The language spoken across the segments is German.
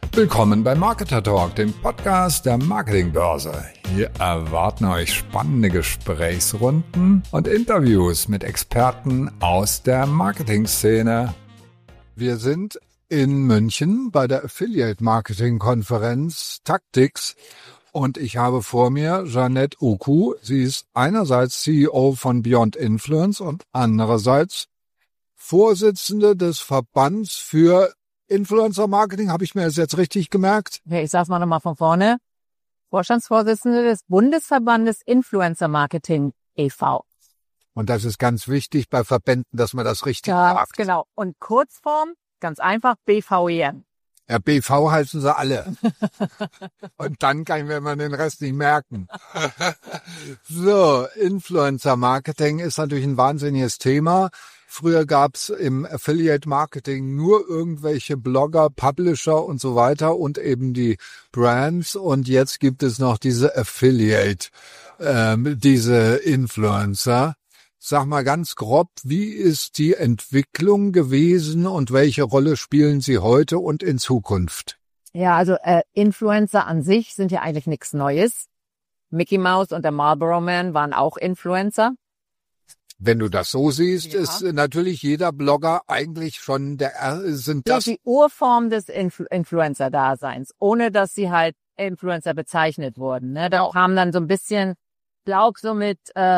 Willkommen bei Marketer Talk, dem Podcast der Marketingbörse. Hier erwarten euch spannende Gesprächsrunden und Interviews mit Experten aus der Marketingszene. Wir sind in München bei der Affiliate Marketing Konferenz Tactics und ich habe vor mir Jeanette Oku. Sie ist einerseits CEO von Beyond Influence und andererseits Vorsitzende des Verbands für Influencer-Marketing, habe ich mir das jetzt richtig gemerkt? Okay, ich sag's mal nochmal von vorne. Vorstandsvorsitzende des Bundesverbandes Influencer-Marketing e.V. Und das ist ganz wichtig bei Verbänden, dass man das richtig Ja, sagt. genau. Und Kurzform, ganz einfach, BVEM. Ja, BV heißen sie alle. Und dann kann man den Rest nicht merken. So, Influencer-Marketing ist natürlich ein wahnsinniges Thema. Früher gab's im Affiliate-Marketing nur irgendwelche Blogger, Publisher und so weiter und eben die Brands. Und jetzt gibt es noch diese Affiliate, diese Influencer. Sag mal ganz grob, wie ist die Entwicklung gewesen und welche Rolle spielen sie heute und in Zukunft? Ja, also Influencer an sich sind ja eigentlich nichts Neues. Mickey Mouse und der Marlboro Man waren auch Influencer. Wenn du das so siehst, Ja. ist natürlich jeder Blogger eigentlich schon sind Das das ist die Urform des Influencer-Daseins, ohne dass sie halt Influencer bezeichnet wurden. Ne? Da kam dann so ein bisschen, glaub so mit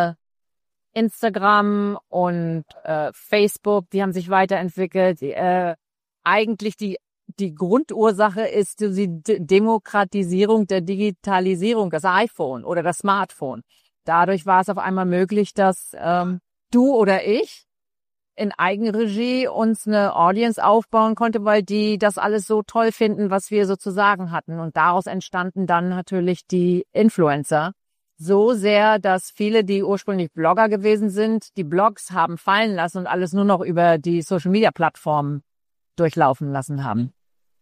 Instagram und Facebook, die haben sich weiterentwickelt. Eigentlich die Grundursache ist die Demokratisierung der Digitalisierung, das iPhone oder das Smartphone. Dadurch war es auf einmal möglich, dass du oder ich in Eigenregie uns eine Audience aufbauen konnte, weil die das alles so toll finden, was wir so zu sagen hatten. Und daraus entstanden dann natürlich die Influencer. So sehr, dass viele, die ursprünglich Blogger gewesen sind, die Blogs haben fallen lassen und alles nur noch über die Social-Media-Plattformen durchlaufen lassen haben.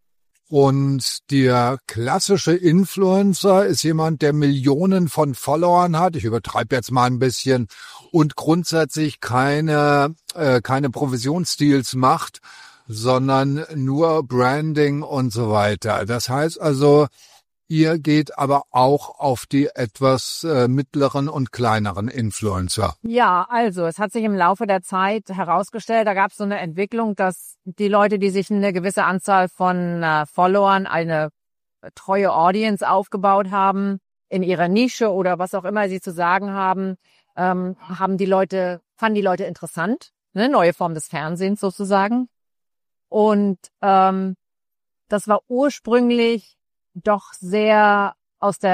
Und der klassische Influencer ist jemand, der Millionen von Followern hat. Ich übertreibe jetzt mal ein bisschen und grundsätzlich keine Provisionsdeals macht, sondern nur Branding und so weiter. Das heißt also, ihr geht aber auch auf die etwas mittleren und kleineren Influencer. Ja, also es hat sich im Laufe der Zeit herausgestellt, da gab es so eine Entwicklung, dass die Leute, die sich eine gewisse Anzahl von Followern, eine treue Audience aufgebaut haben, in ihrer Nische oder was auch immer sie zu sagen haben, fanden die Leute interessant, ne? Neue Form des Fernsehens sozusagen. Und das war ursprünglich doch sehr aus der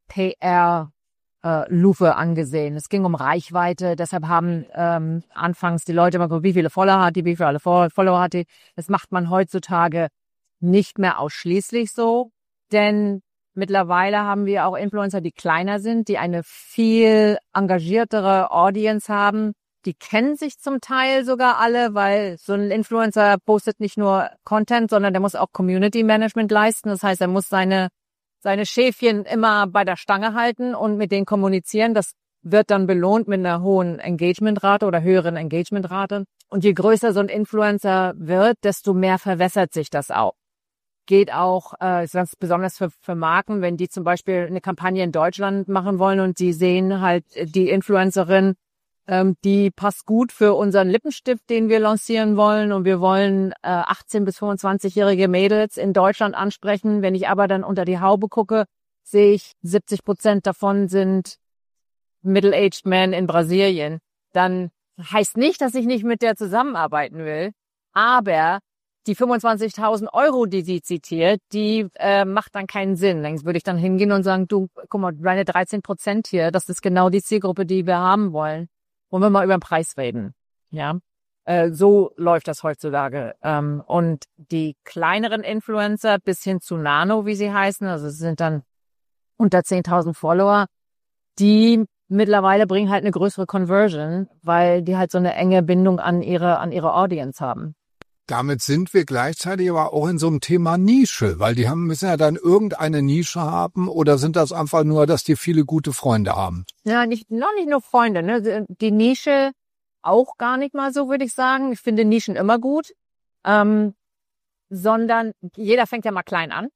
PR-Lupe angesehen. Es ging um Reichweite, deshalb haben anfangs die Leute immer geguckt, wie viele Follower hat die, wie viele Follower hat die. Das macht man heutzutage nicht mehr ausschließlich so, denn mittlerweile haben wir auch Influencer, die kleiner sind, die eine viel engagiertere Audience haben. Die kennen sich zum Teil sogar alle, weil so ein Influencer postet nicht nur Content, sondern der muss auch Community Management leisten. Das heißt, er muss seine Schäfchen immer bei der Stange halten und mit denen kommunizieren. Das wird dann belohnt mit einer hohen Engagementrate oder höheren Engagementrate. Und je größer so ein Influencer wird, desto mehr verwässert sich das auch. Geht auch ganz besonders für Marken, wenn die zum Beispiel eine Kampagne in Deutschland machen wollen und die sehen halt die Influencerin, die passt gut für unseren Lippenstift, den wir lancieren wollen. Und wir wollen 18- bis 25-jährige Mädels in Deutschland ansprechen. Wenn ich aber dann unter die Haube gucke, sehe ich, 70% davon sind middle-aged men in Brasilien. Dann heißt nicht, dass ich nicht mit der zusammenarbeiten will. Aber die 25.000 Euro, die sie zitiert, die macht dann keinen Sinn. Dann würde ich dann hingehen und sagen, du, guck mal, deine 13% hier, das ist genau die Zielgruppe, die wir haben wollen. Wollen wir mal über den Preis reden, ja? So läuft das heutzutage. Und die kleineren Influencer bis hin zu Nano, wie sie heißen, also es sind dann unter 10.000 Follower, die mittlerweile bringen halt eine größere Conversion, weil die halt so eine enge Bindung an ihre Audience haben. Damit sind wir gleichzeitig aber auch in so einem Thema Nische, weil die müssen ja dann irgendeine Nische haben oder sind das einfach nur, dass die viele gute Freunde haben? Ja, nicht nur Freunde, ne? Die Nische auch gar nicht mal so, würde ich sagen. Ich finde Nischen immer gut, sondern jeder fängt ja mal klein an.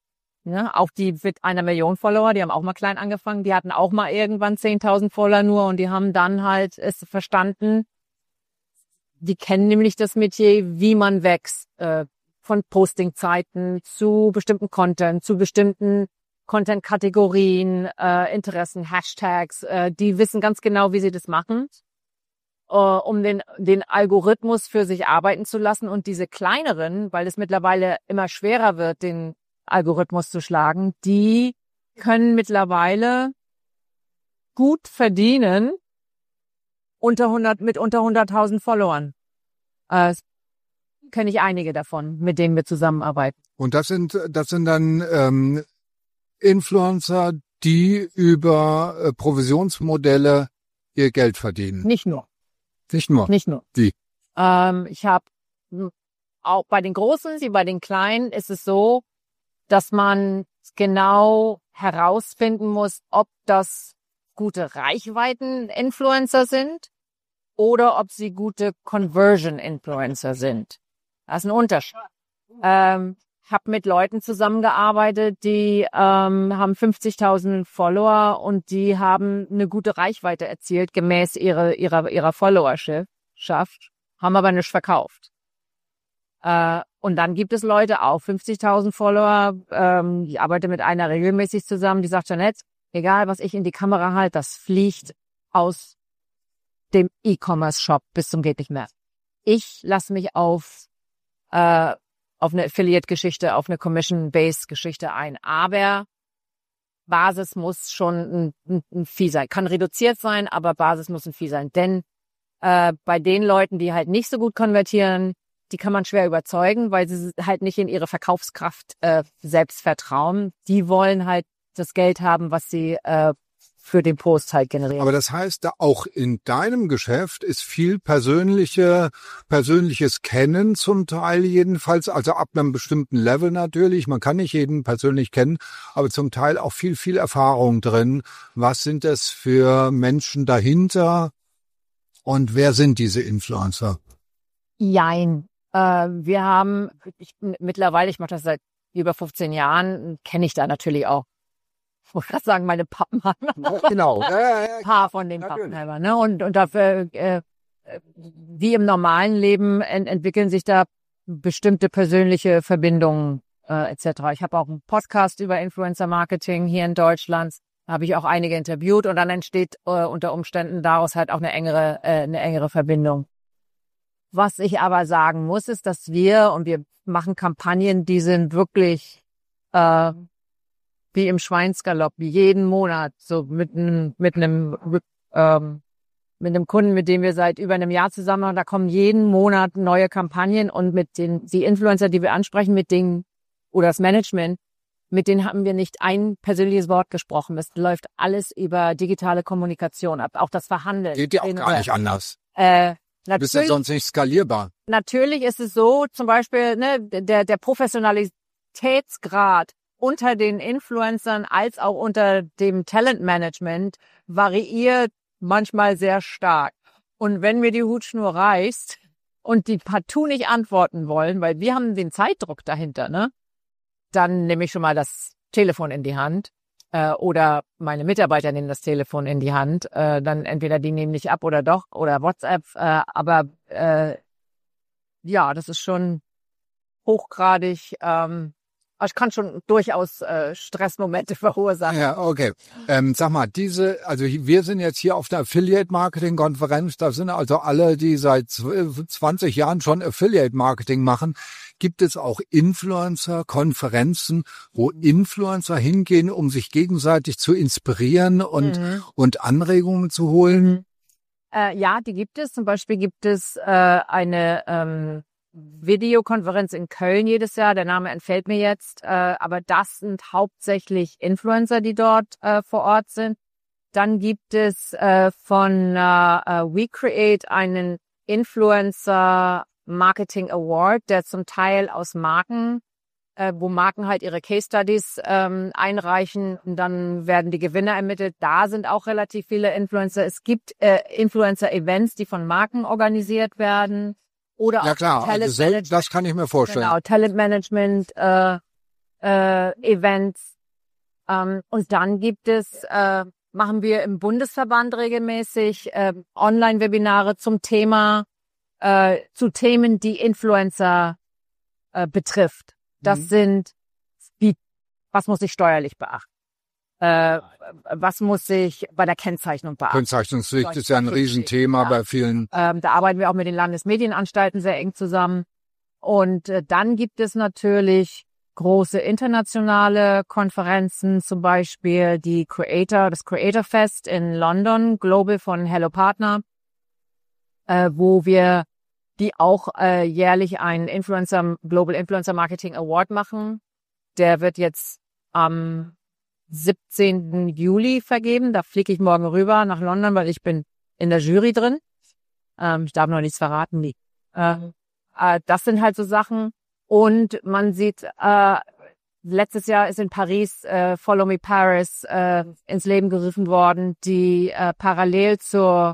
Ne? Auch die mit 1 Million Follower, die haben auch mal klein angefangen. Die hatten auch mal irgendwann 10.000 Follower nur und die haben dann halt es verstanden. Die kennen nämlich das Metier, wie man wächst, von Postingzeiten zu bestimmten Content, zu bestimmten Content-Kategorien, Interessen, Hashtags. Die wissen ganz genau, wie sie das machen, um den Algorithmus für sich arbeiten zu lassen. Und diese kleineren, weil es mittlerweile immer schwerer wird, den Algorithmus zu schlagen, die können mittlerweile gut verdienen mit unter 100.000 Followern. Kenne ich einige davon, mit denen wir zusammenarbeiten. Und das sind dann Influencer, die über Provisionsmodelle ihr Geld verdienen. Nicht nur. Nicht nur. Wie? Ich habe auch bei den Großen wie bei den Kleinen ist es so, dass man genau herausfinden muss, ob das gute Reichweiten-Influencer sind oder ob sie gute Conversion-Influencer sind. Das ist ein Unterschied. Habe mit Leuten zusammengearbeitet, die haben 50.000 Follower und die haben eine gute Reichweite erzielt gemäß ihrer Followerschaft, haben aber nicht verkauft. Und dann gibt es Leute, auch 50.000 Follower, ich arbeite mit einer regelmäßig zusammen, die sagt, Jeanette, egal was ich in die Kamera halte, das fliegt aus dem E-Commerce-Shop bis zum geht nicht mehr. Ich lasse mich auf eine Affiliate-Geschichte, auf eine Commission-Based-Geschichte ein. Aber Basis muss schon ein Fee sein. Kann reduziert sein, aber Basis muss ein Fee sein. Denn bei den Leuten, die halt nicht so gut konvertieren, die kann man schwer überzeugen, weil sie halt nicht in ihre Verkaufskraft selbst vertrauen. Die wollen halt das Geld haben, was sie für den Post halt generieren. Aber das heißt, da auch in deinem Geschäft ist viel persönliches Kennen zum Teil jedenfalls, also ab einem bestimmten Level natürlich. Man kann nicht jeden persönlich kennen, aber zum Teil auch viel Erfahrung drin. Was sind das für Menschen dahinter und wer sind diese Influencer? Jein. Wir haben, mittlerweile, ich mache das seit über 15 Jahren, kenne ich da natürlich auch. Ich wollte gerade sagen, meine Pappenheimer. Genau. Ein paar von den Pappenheimer. Ne? Und dafür, wie im normalen Leben, entwickeln sich da bestimmte persönliche Verbindungen etc. Ich habe auch einen Podcast über Influencer-Marketing hier in Deutschland. Da habe ich auch einige interviewt und dann entsteht unter Umständen daraus halt auch eine engere Verbindung. Was ich aber sagen muss, ist, dass wir machen Kampagnen, die sind wirklich wie im Schweinsgalopp, jeden Monat, so mit einem Kunden, mit dem wir seit über einem Jahr zusammen machen, da kommen jeden Monat neue Kampagnen und die Influencer, die wir ansprechen, oder das Management, mit denen haben wir nicht ein persönliches Wort gesprochen. Das läuft alles über digitale Kommunikation ab, auch das Verhandeln. Geht ja auch gar nicht anders. Du bist ja sonst nicht skalierbar. Natürlich ist es so, zum Beispiel, ne, der Professionalitätsgrad unter den Influencern als auch unter dem Talentmanagement variiert manchmal sehr stark. Und wenn mir die Hutschnur reißt und die partout nicht antworten wollen, weil wir haben den Zeitdruck dahinter, ne, dann nehme ich schon mal das Telefon in die Hand. Oder meine Mitarbeiter nehmen das Telefon in die Hand. Dann entweder die nehmen nicht ab oder doch oder WhatsApp. Aber ja, das ist schon hochgradig. Ich kann schon durchaus Stressmomente verursachen. Ja, okay. Sag mal, wir sind jetzt hier auf der Affiliate-Marketing-Konferenz. Da sind also alle, die seit 20 Jahren schon Affiliate-Marketing machen. Gibt es auch Influencer-Konferenzen, wo Influencer hingehen, um sich gegenseitig zu inspirieren und Anregungen zu holen? Ja, die gibt es. Zum Beispiel gibt es eine Videokonferenz in Köln jedes Jahr. Der Name entfällt mir jetzt. Aber das sind hauptsächlich Influencer, die dort vor Ort sind. Dann gibt es von WeCreate einen Influencer Marketing Award, der zum Teil aus Marken, wo Marken halt ihre Case Studies einreichen und dann werden die Gewinner ermittelt. Da sind auch relativ viele Influencer. Es gibt Influencer-Events, die von Marken organisiert werden oder ja, auch klar, Talent also das kann ich mir vorstellen. Genau, Talentmanagement Events. Und dann gibt es, machen wir im Bundesverband regelmäßig Online-Webinare zum Thema, zu Themen, die Influencer betrifft. Das sind, was muss ich steuerlich beachten? Was muss ich bei der Kennzeichnung beachten? Kennzeichnungspflicht ist ja ein Riesenthema bei vielen. Da arbeiten wir auch mit den Landesmedienanstalten sehr eng zusammen. Und dann gibt es natürlich große internationale Konferenzen, zum Beispiel das Creator Fest in London, Global von Hello Partner, wo wir die auch jährlich einen Global Influencer Marketing Award machen. Der wird jetzt am 17. Juli vergeben. Da fliege ich morgen rüber nach London, weil ich bin in der Jury drin. Ich darf noch nichts verraten. Das sind halt so Sachen. Und man sieht, letztes Jahr ist in Paris Follow Me Paris ins Leben gerufen worden, die parallel zum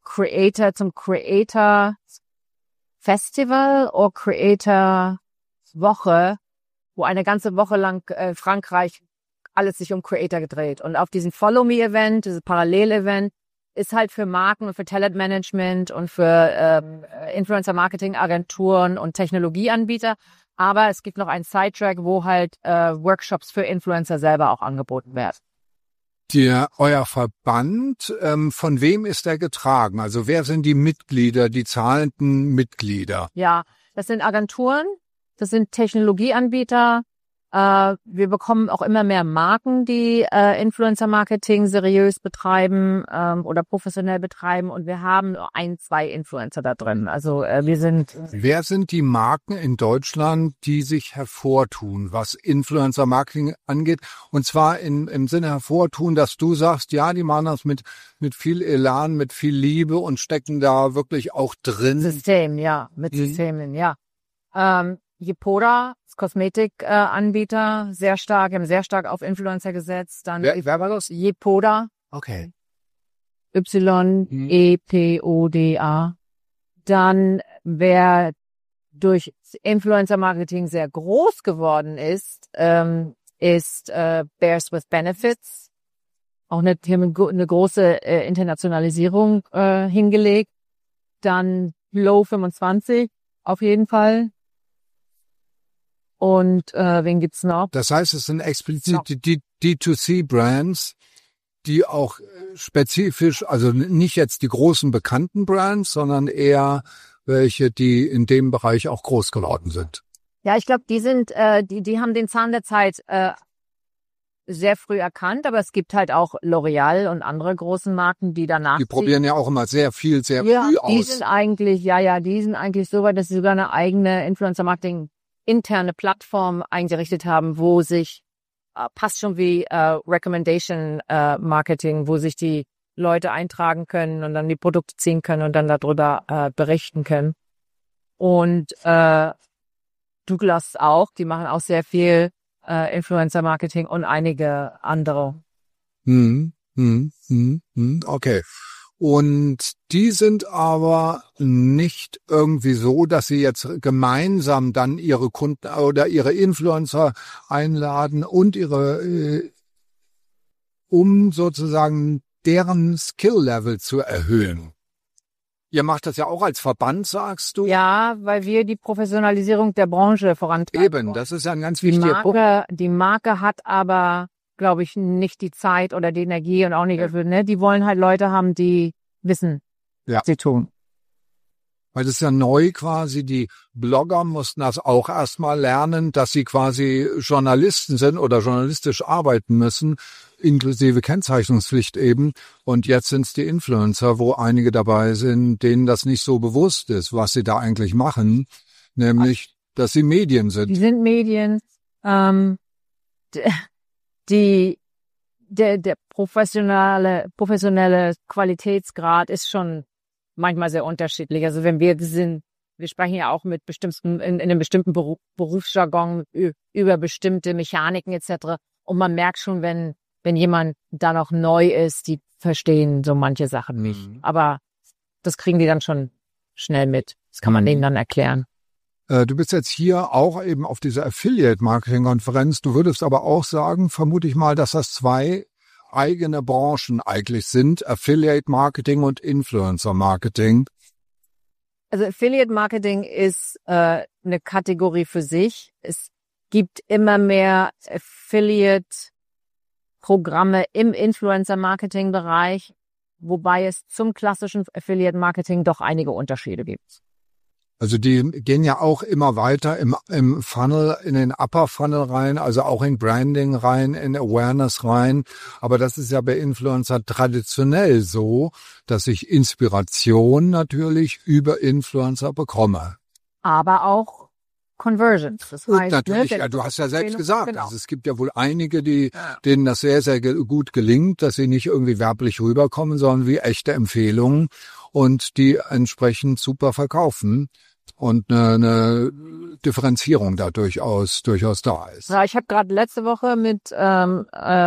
Creator Festival oder Creator Woche, wo eine ganze Woche lang Frankreich alles sich um Creator gedreht. Und auf diesem Follow Me Event, dieses Parallel-Event, ist halt für Marken und für Talentmanagement und für Influencer-Marketing-Agenturen und Technologieanbieter. Aber es gibt noch einen Sidetrack, wo halt Workshops für Influencer selber auch angeboten werden. Euer Verband, von wem ist der getragen? Also wer sind die Mitglieder, die zahlenden Mitglieder? Ja, das sind Agenturen, das sind Technologieanbieter. Wir bekommen auch immer mehr Marken, die Influencer-Marketing seriös betreiben oder professionell betreiben. Und wir haben nur 2 Influencer da drin. Also wir sind... Wer sind die Marken in Deutschland, die sich hervortun, was Influencer-Marketing angeht? Und zwar im Sinne hervortun, dass du sagst, ja, die machen das mit viel Elan, mit viel Liebe und stecken da wirklich auch drin. Systemen, ja. Mit Systemen, ja. Yepoda, Kosmetikanbieter, haben sehr stark auf Influencer gesetzt. Dann Wer war das? Yepoda. Okay. YEPODA. Dann, wer durch Influencer-Marketing sehr groß geworden ist, ist Bears with Benefits. Auch eine große Internationalisierung hingelegt. Dann Low 25 auf jeden Fall. Und wen gibt's noch? Das heißt, es sind explizit die D2C-Brands, die auch spezifisch, also nicht jetzt die großen bekannten Brands, sondern eher welche, die in dem Bereich auch groß geworden sind. Ja, ich glaube, die haben den Zahn der Zeit sehr früh erkannt, aber es gibt halt auch L'Oreal und andere großen Marken, die danach. Die probieren ja auch immer sehr früh aus. Die sind eigentlich so weit, dass sie sogar eine eigene Influencer-Marketing interne Plattform eingerichtet haben, wo sich, passt schon wie Recommendation Marketing, wo sich die Leute eintragen können und dann die Produkte ziehen können und dann darüber berichten können. Und Douglas auch, die machen auch sehr viel Influencer Marketing und einige andere. Okay. Und die sind aber nicht irgendwie so, dass sie jetzt gemeinsam dann ihre Kunden oder ihre Influencer einladen und um sozusagen deren Skill-Level zu erhöhen. Ihr macht das ja auch als Verband, sagst du? Ja, weil wir die Professionalisierung der Branche vorantreiben. Eben, das ist ja ein ganz wichtiger Punkt. Die Marke hat aber, glaube ich, nicht die Zeit oder die Energie und auch nicht dafür, ne? Die wollen halt Leute haben, die wissen, was sie tun. Weil das ist ja neu quasi, die Blogger mussten das auch erstmal lernen, dass sie quasi Journalisten sind oder journalistisch arbeiten müssen, inklusive Kennzeichnungspflicht eben. Und jetzt sind es die Influencer, wo einige dabei sind, denen das nicht so bewusst ist, was sie da eigentlich machen, nämlich, dass sie Medien sind. Die sind Medien. Der professionelle Qualitätsgrad ist schon manchmal sehr unterschiedlich. Also wenn wir sprechen ja auch mit in einem bestimmten Berufsjargon über bestimmte Mechaniken etc. Und man merkt schon, wenn jemand da noch neu ist, die verstehen so manche Sachen nicht. Aber das kriegen die dann schon schnell mit. Das kann man denen dann erklären. Du bist jetzt hier auch eben auf dieser Affiliate-Marketing-Konferenz. Du würdest aber auch sagen, vermute ich mal, dass das zwei eigene Branchen eigentlich sind, Affiliate-Marketing und Influencer-Marketing. Also Affiliate-Marketing ist eine Kategorie für sich. Es gibt immer mehr Affiliate-Programme im Influencer-Marketing-Bereich, wobei es zum klassischen Affiliate-Marketing doch einige Unterschiede gibt. Also die gehen ja auch immer weiter im Funnel, in den Upper Funnel rein, also auch in Branding rein, in Awareness rein. Aber das ist ja bei Influencer traditionell so, dass ich Inspiration natürlich über Influencer bekomme. Aber auch Conversions. Das heißt, natürlich, ja, du hast ja selbst gesagt, genau. Also es gibt ja wohl einige, denen das sehr, sehr gut gelingt, dass sie nicht irgendwie werblich rüberkommen, sondern wie echte Empfehlungen und die entsprechend super verkaufen. Und eine Differenzierung da durchaus da ist. Ja, ich habe gerade letzte Woche mit einem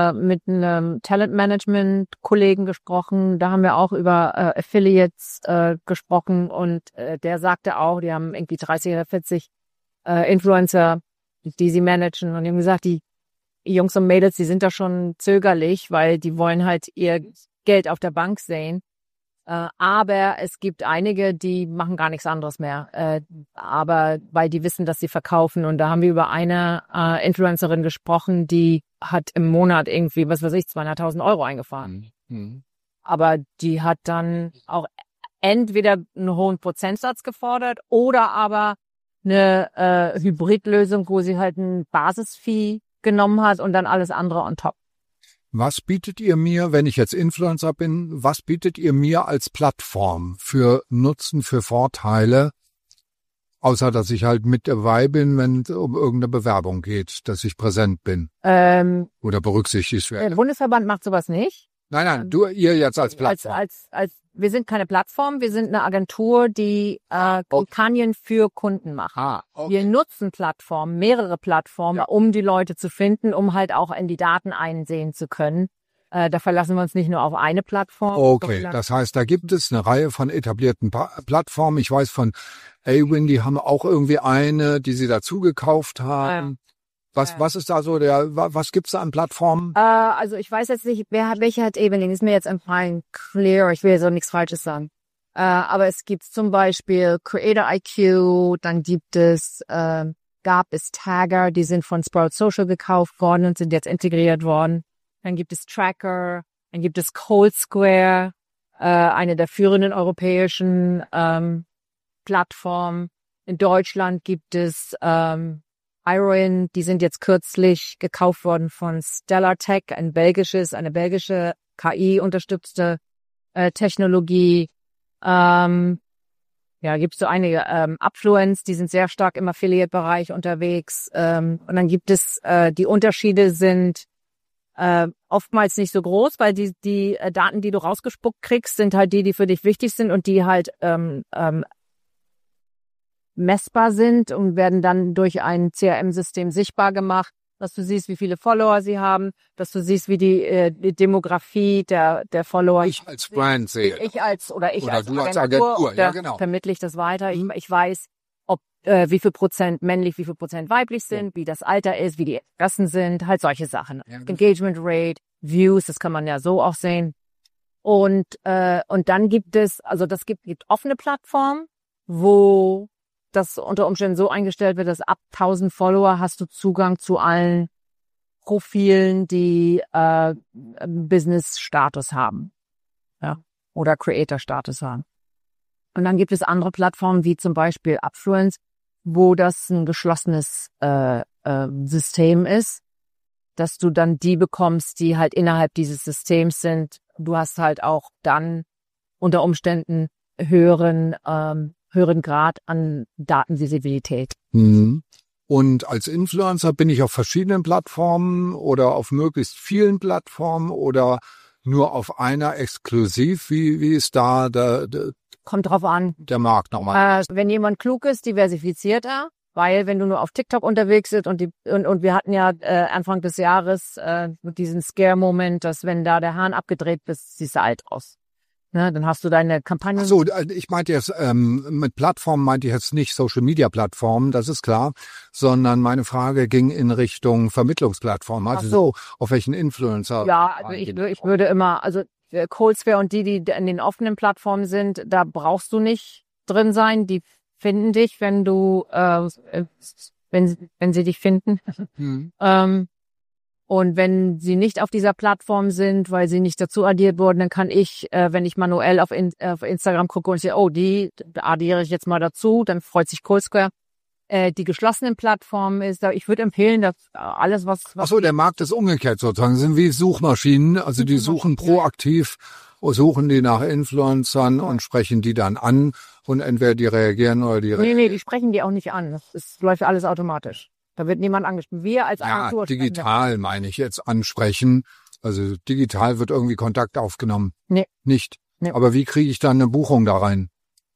Talentmanagement-Kollegen gesprochen. Da haben wir auch über Affiliates gesprochen und der sagte auch, die haben irgendwie 30 oder 40 Influencer, die sie managen. Und die haben gesagt, die Jungs und Mädels, die sind da schon zögerlich, weil die wollen halt ihr Geld auf der Bank sehen. Aber es gibt einige, die machen gar nichts anderes mehr. Aber weil die wissen, dass sie verkaufen. Und da haben wir über eine Influencerin gesprochen, die hat im Monat irgendwie, 200.000 Euro eingefahren. Mhm. Aber die hat dann auch entweder einen hohen Prozentsatz gefordert oder aber eine Hybridlösung, wo sie halt ein Basisfee genommen hat und dann alles andere on top. Was bietet ihr mir, wenn ich jetzt Influencer bin, was bietet ihr mir als Plattform für Nutzen, für Vorteile, außer dass ich halt mit dabei bin, wenn es um irgendeine Bewerbung geht, dass ich präsent bin oder berücksichtigt werde? Der Bundesverband macht sowas nicht. Nein, ihr jetzt als Plattform. Wir sind keine Plattform, wir sind eine Agentur, die Kampagnen für Kunden macht. Okay. Wir nutzen Plattformen, mehrere Plattformen, um die Leute zu finden, um halt auch in die Daten einsehen zu können. Da verlassen wir uns nicht nur auf eine Plattform. Okay, das heißt, da gibt es eine Reihe von etablierten Plattformen. Ich weiß von Awin, die haben auch irgendwie eine, die sie dazu gekauft haben. Was ist da so was gibt's da an Plattformen? Also ich weiß jetzt nicht, welche hat Evelyn, ist mir jetzt empfallen, Clear, ich will so nichts Falsches sagen. Aber es gibt zum Beispiel Creator IQ, dann gab es Tagger, die sind von Sprout Social gekauft worden und sind jetzt integriert worden. Dann gibt es Tracker, dann gibt es Cold Square, eine der führenden europäischen Plattformen. In Deutschland gibt es Iroin, die sind jetzt kürzlich gekauft worden von Stellar Tech, eine belgische KI-unterstützte Technologie. Gibt's so einige. Upfluence, die sind sehr stark im Affiliate-Bereich unterwegs. Und dann gibt es, die Unterschiede sind oftmals nicht so groß, weil die Daten, die du rausgespuckt kriegst, sind halt die für dich wichtig sind und die halt messbar sind und werden dann durch ein CRM-System sichtbar gemacht, dass du siehst, wie viele Follower sie haben, dass du siehst, wie die Demografie der Follower. Ich als Brand sehe. Ich als Agentur, ja genau. Vermittle ich das weiter. Ich weiß, ob wie viel Prozent männlich, wie viel Prozent weiblich sind, wie das Alter ist, wie die Interessen sind, halt solche Sachen. Ja, genau. Engagement Rate, Views, das kann man ja so auch sehen. Und dann gibt es gibt offene Plattformen, wo das unter Umständen so eingestellt wird, dass ab 1000 Follower hast du Zugang zu allen Profilen, die Business-Status haben, ja, oder Creator-Status haben. Und dann gibt es andere Plattformen wie zum Beispiel Upfluence, wo das ein geschlossenes System ist, dass du dann die bekommst, die halt innerhalb dieses Systems sind. Du hast halt auch dann unter Umständen höheren Grad an Datenvisibilität. Mhm. Und als Influencer bin ich auf verschiedenen Plattformen oder auf möglichst vielen Plattformen oder nur auf einer exklusiv? Wie ist da Kommt drauf an. Der Markt nochmal? Wenn jemand klug ist, diversifiziert er, weil wenn du nur auf TikTok unterwegs bist und wir hatten ja Anfang des Jahres diesen Scare-Moment, dass wenn da der Hahn abgedreht bist, siehst du alt aus. Ne, dann hast du deine Kampagnen. Ach so, ich meinte jetzt, mit Plattformen meinte ich jetzt nicht Social-Media-Plattformen, das ist klar, sondern meine Frage ging in Richtung Vermittlungsplattformen. Also so, auf welchen Influencer? Ja, also ich würde immer, also Coldsphere und die in den offenen Plattformen sind, da brauchst du nicht drin sein. Die finden dich, wenn du, wenn sie dich finden. Und wenn sie nicht auf dieser Plattform sind, weil sie nicht dazu addiert wurden, dann kann ich, wenn ich manuell auf Instagram gucke und sehe, oh, die addiere ich jetzt mal dazu, dann freut sich Coldsphere. Die geschlossenen Plattformen ist, ich würde empfehlen, dass alles, was... Ach so, der Markt ist umgekehrt sozusagen, sind wie Suchmaschinen, also die suchen proaktiv, suchen die nach Influencern und sprechen die dann an und entweder die reagieren oder die Nee, die sprechen die auch nicht an. Das läuft alles automatisch. Da wird niemand angesprochen. Wir als Agentur... Ja, digital meine ich jetzt ansprechen. Also digital wird irgendwie Kontakt aufgenommen. Nee. Nicht. Nee. Aber wie kriege ich dann eine Buchung da rein?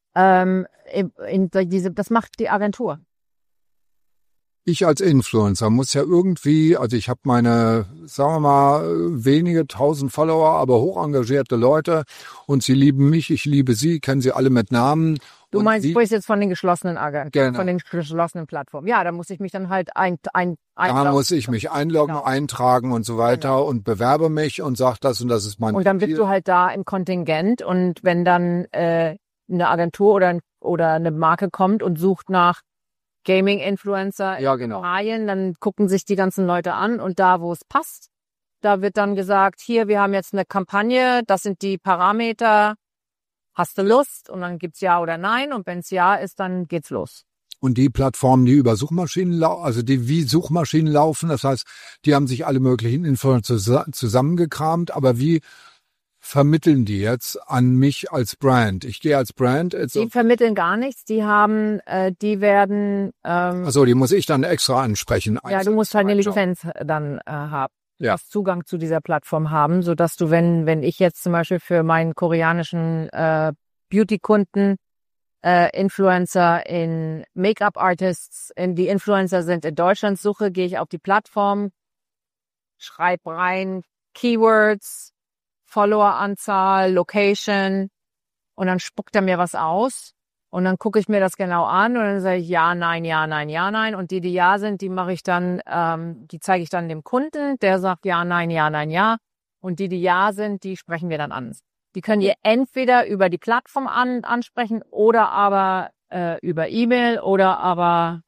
Das macht die Agentur. Ich als Influencer muss ja irgendwie, also ich habe meine, sagen wir mal, wenige 1000 Follower, aber hoch engagierte Leute und sie lieben mich, ich liebe sie, kennen sie alle mit Namen. Du meinst, sprichst jetzt von den geschlossenen Genau. von den geschlossenen Plattformen. Ja, da muss ich mich dann halt Da muss ich mich einloggen, genau, eintragen und so weiter, genau, und bewerbe mich und sag das und das ist mein Und dann bist Ziel. Du halt da im Kontingent und wenn dann eine Agentur oder eine Marke kommt und sucht nach Gaming-Influencer ja, in genau, Italien, dann gucken sich die ganzen Leute an und da, wo es passt, da wird dann gesagt, hier, wir haben jetzt eine Kampagne, das sind die Parameter, hast du Lust? Und dann gibt's Ja oder Nein und wenn's Ja ist, dann geht's los. Und die Plattformen, die über Suchmaschinen laufen, also die wie Suchmaschinen laufen, das heißt, die haben sich alle möglichen Influencer zusammengekramt, aber wie vermitteln die jetzt an mich als Brand? Ich gehe als Brand. Die vermitteln gar nichts. Die haben, die werden. Also die muss ich dann extra ansprechen. Ja, du musst halt eine Lizenz dann haben. Ja. Hast Zugang zu dieser Plattform haben, so dass du, wenn ich jetzt zum Beispiel für meinen koreanischen Beauty-Kunden Influencer in Make-up-Artists, die Influencer sind in Deutschland suche, gehe ich auf die Plattform, schreib rein Keywords, Followeranzahl, Location und dann spuckt er mir was aus und dann gucke ich mir das genau an und dann sage ich ja, nein, ja, nein, ja, nein und die ja sind, die mache ich dann, die zeige ich dann dem Kunden, der sagt ja, nein, ja, nein, ja und die ja sind, die sprechen wir dann an. Die können ihr entweder über die Plattform ansprechen oder aber über E-Mail oder aber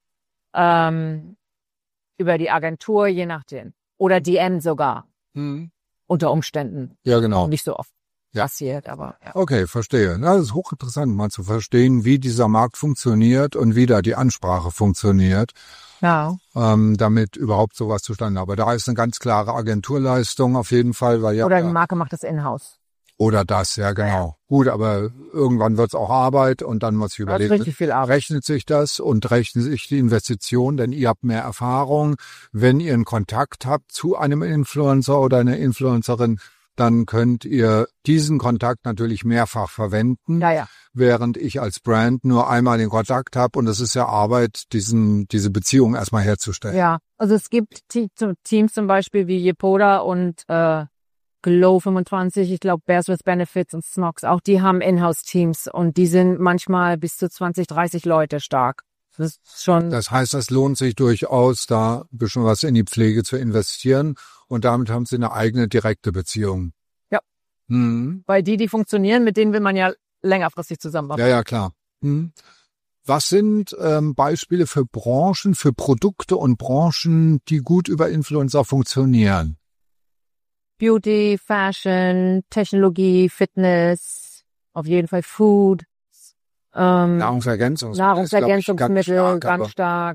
über die Agentur, je nachdem. Oder DM sogar. Unter Umständen. Ja, genau. Nicht so oft passiert, aber ja. Okay, verstehe. Na, das ist hochinteressant, mal zu verstehen, wie dieser Markt funktioniert und wie da die Ansprache funktioniert. Ja. Damit überhaupt sowas zustande. Aber da ist eine ganz klare Agenturleistung auf jeden Fall, weil ja. Oder die Marke macht das in-house. Oder das, ja genau. Ja. Gut, aber irgendwann wird's auch Arbeit und dann muss ich überlegen, richtig viel Arbeit. Rechnet sich das und rechnet sich die Investition, denn ihr habt mehr Erfahrung. Wenn ihr einen Kontakt habt zu einem Influencer oder einer Influencerin, dann könnt ihr diesen Kontakt natürlich mehrfach verwenden, während ich als Brand nur einmal den Kontakt habe und es ist ja Arbeit, diese Beziehung erstmal herzustellen. Ja, also es gibt Teams zum Beispiel wie Yepoda und Glow 25, ich glaube Bears with Benefits und Snox, auch die haben Inhouse-Teams und die sind manchmal bis zu 20, 30 Leute stark. Das ist schon. Das heißt, es lohnt sich durchaus, da ein bisschen was in die Pflege zu investieren und damit haben sie eine eigene direkte Beziehung. Ja. Weil die funktionieren, mit denen will man ja längerfristig zusammenarbeiten. Ja, klar. Was sind Beispiele für Branchen, für Produkte und Branchen, die gut über Influencer funktionieren? Beauty, Fashion, Technologie, Fitness, auf jeden Fall Food. Nahrungsergänzungsmittel, ganz stark.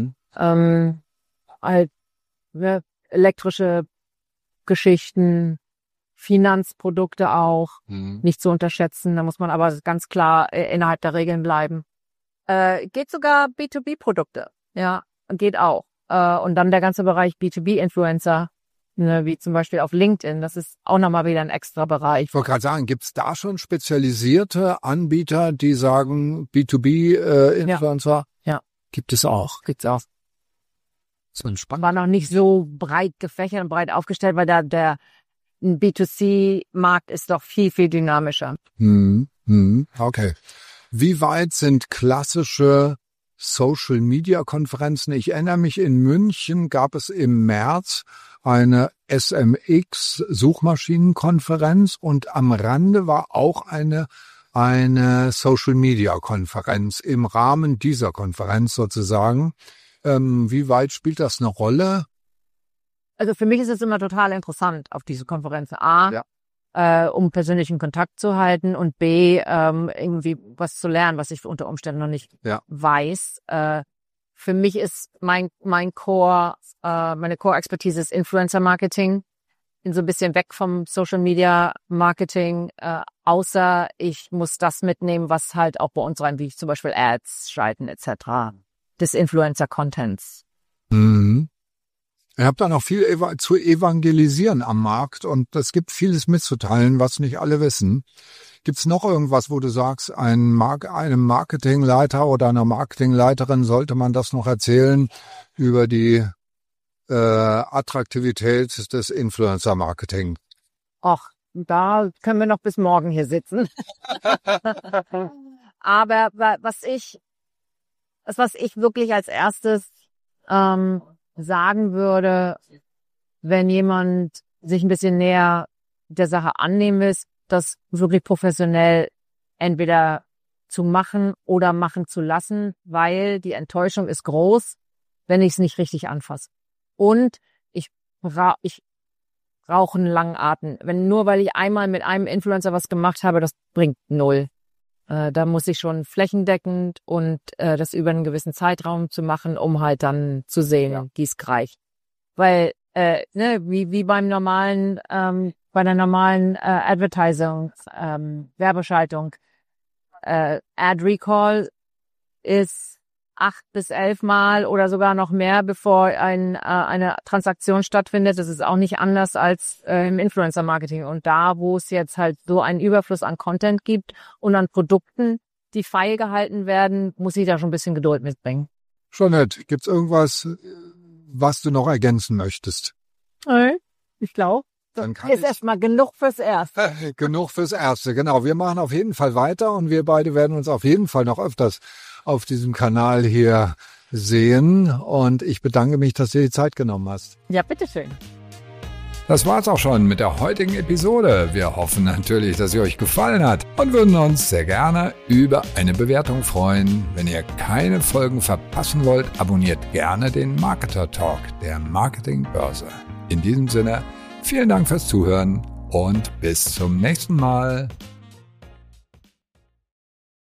Halt, elektrische Geschichten, Finanzprodukte auch, nicht zu unterschätzen. Da muss man aber ganz klar innerhalb der Regeln bleiben. Geht sogar B2B-Produkte, ja, geht auch. Und dann der ganze Bereich B2B-Influencer. Wie zum Beispiel auf LinkedIn, das ist auch nochmal wieder ein extra Bereich. Ich wollte gerade sagen, gibt es da schon spezialisierte Anbieter, die sagen B2B-Influencer? Ja. Gibt es auch. Gibt's auch. So spannend. War noch nicht so breit gefächert und breit aufgestellt, weil da ein B2C-Markt ist doch viel, viel dynamischer. Okay. Wie weit sind klassische Social-Media-Konferenzen? Ich erinnere mich, in München gab es im März eine SMX-Suchmaschinenkonferenz und am Rande war auch eine Social-Media-Konferenz im Rahmen dieser Konferenz sozusagen. Wie weit spielt das eine Rolle? Also für mich ist es immer total interessant auf diese Konferenz. Um persönlichen Kontakt zu halten und B, irgendwie was zu lernen, was ich unter Umständen noch nicht weiß. Für mich ist meine Core-Expertise ist Influencer-Marketing. Bin so ein bisschen weg vom Social-Media-Marketing, außer ich muss das mitnehmen, was halt auch bei uns rein, wie zum Beispiel Ads schalten etc. des Influencer-Contents. Mhm. Ihr habt da noch viel zu evangelisieren am Markt und es gibt vieles mitzuteilen, was nicht alle wissen. Gibt's noch irgendwas, wo du sagst, einem Marketingleiter oder einer Marketingleiterin sollte man das noch erzählen über die Attraktivität des Influencer-Marketing? Och, da können wir noch bis morgen hier sitzen. Aber was ich wirklich als erstes sagen würde, wenn jemand sich ein bisschen näher der Sache annehmen will, das wirklich professionell entweder zu machen oder machen zu lassen, weil die Enttäuschung ist groß, wenn ich es nicht richtig anfasse. Und ich brauche einen langen Atem. Nur weil ich einmal mit einem Influencer was gemacht habe, das bringt null. Da muss ich schon flächendeckend und das über einen gewissen Zeitraum zu machen, um halt dann zu sehen, wie es reicht. Weil wie beim normalen, bei der normalen Advertising, Werbeschaltung, Ad Recall ist 8 bis 11 Mal oder sogar noch mehr, bevor eine Transaktion stattfindet. Das ist auch nicht anders als im Influencer-Marketing. Und da, wo es jetzt halt so einen Überfluss an Content gibt und an Produkten, die feil gehalten werden, muss ich da schon ein bisschen Geduld mitbringen. Jeanette, gibt's irgendwas, was du noch ergänzen möchtest? Ich glaube, das ist erstmal genug fürs Erste. Genug fürs Erste, genau. Wir machen auf jeden Fall weiter und wir beide werden uns auf jeden Fall noch öfters auf diesem Kanal hier sehen. Und ich bedanke mich, dass du dir die Zeit genommen hast. Ja, bitteschön. Das war's auch schon mit der heutigen Episode. Wir hoffen natürlich, dass sie euch gefallen hat und würden uns sehr gerne über eine Bewertung freuen. Wenn ihr keine Folgen verpassen wollt, abonniert gerne den Marketer Talk der Marketingbörse. In diesem Sinne, vielen Dank fürs Zuhören und bis zum nächsten Mal.